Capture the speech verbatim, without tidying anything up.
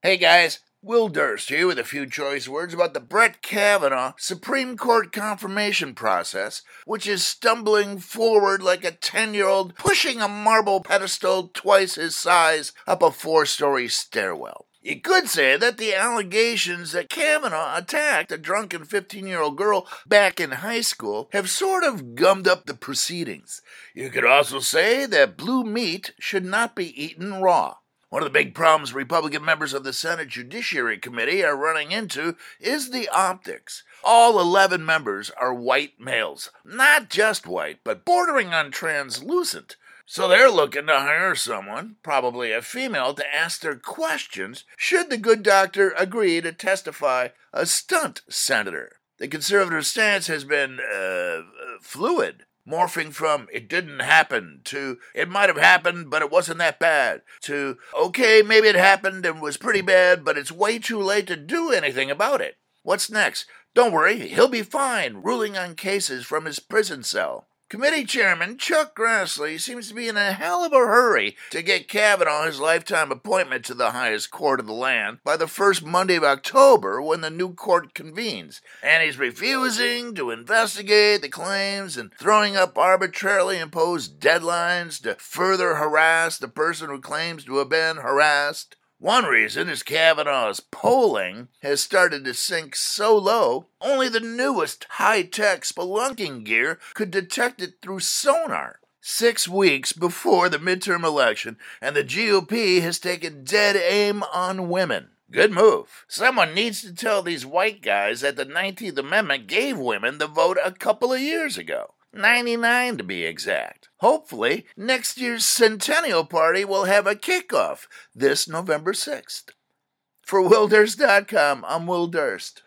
Hey guys, Will Durst here with a few choice words about the Brett Kavanaugh Supreme Court confirmation process, which is stumbling forward like a ten-year-old pushing a marble pedestal twice his size up a four-story stairwell. You could say that the allegations that Kavanaugh attacked a drunken fifteen-year-old girl back in high school have sort of gummed up the proceedings. You could also say that blue meat should not be eaten raw. One of the big problems Republican members of the Senate Judiciary Committee are running into is the optics. All eleven members are white males. Not just white, but bordering on translucent. So they're looking to hire someone, probably a female, to ask their questions should the good doctor agree to testify a stunt senator. The conservative stance has been, uh, fluid. Morphing from "it didn't happen" to "it might have happened, but it wasn't that bad" to "okay, maybe it happened and was pretty bad, but it's way too late to do anything about it." What's next? Don't worry, he'll be fine, ruling on cases from his prison cell. Committee Chairman Chuck Grassley seems to be in a hell of a hurry to get Kavanaugh his lifetime appointment to the highest court of the land by the first Monday of October when the new court convenes, and he's refusing to investigate the claims and throwing up arbitrarily imposed deadlines to further harass the person who claims to have been harassed. One reason is Kavanaugh's polling has started to sink so low, only the newest high-tech spelunking gear could detect it through sonar. Six weeks before the midterm election, and the G O P has taken dead aim on women. Good move. Someone needs to tell these white guys that the nineteenth Amendment gave women the vote a couple of years ago. ninety-nine to be exact. Hopefully, next year's Centennial Party will have a kickoff this November sixth. For Will Durst dot com, I'm Will Durst.